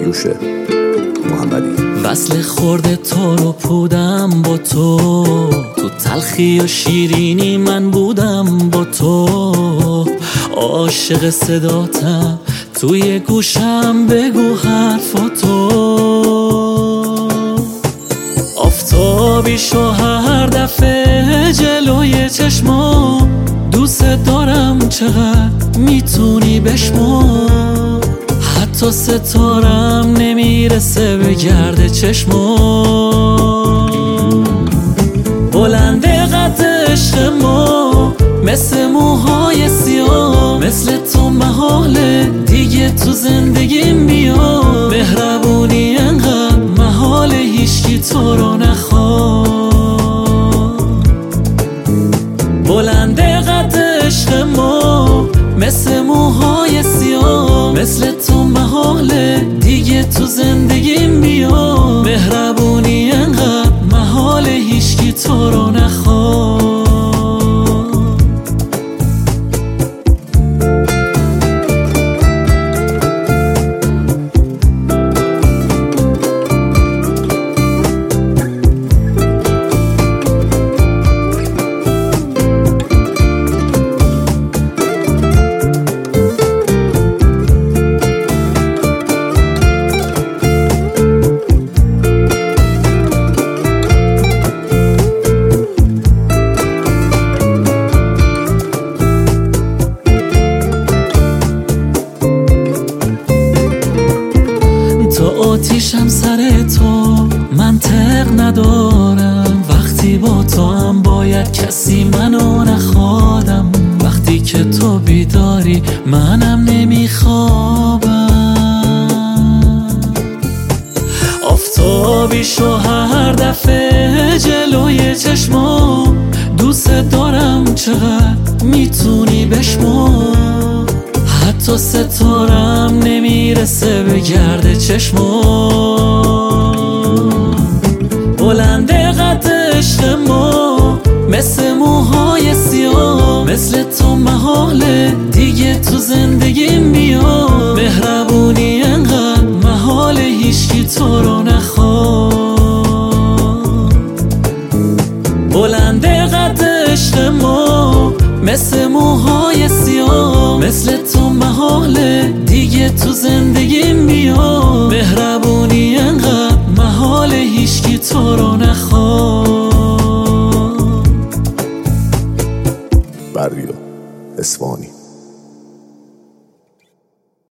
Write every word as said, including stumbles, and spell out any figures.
داریوش محمدی. وصل خورده تو رو پودم با تو، تو تلخی و شیرینی من بودم با تو. عاشق صداتم توی گوشم بگو حرفاتو. آفتابی شو هر دفعه جلوی چشمام، دوست دارم چقدر میتونی بشمار. حتی ستارم نمیرسه به گرد چشمام. بلند قد عشق ما مثل موهای سیاه، مثل تو محاله دیگه تو زندگیم بیا. مهربونی انقدر محاله هیچکی تو رو نخواد. بلند قد عشق ما مثل موهای سیاه، مثل تو محاله دیگه تو زندگیم بیا. مهربونی انقدر محاله هیچکی تو رو نخواد. آتیشم سر تو منطق ندارم، وقتی با تو هم باید کسی منو نخوادم. وقتی که تو بیداری منم نمیخوابم. آفتابی شو هر دفعه جلوی چشمام، دوست دارم چقدر میتونی بشمار. حتی ستارم نمیرسه به گرد چشمام. بلند قد عشق ما مثل موهای سیاه، مثل تو محاله دیگه تو زندگیم بیا. مهربونی انقدر محاله هیچکی تو رو نخواد. بلند قد عشق ما مثل موهای سیاه، مثل تو محاله دیگه تو زندگیم بیا. مهربونی انقدر محاله هیچکی تو رو نخواد. بردیا اصفهانی.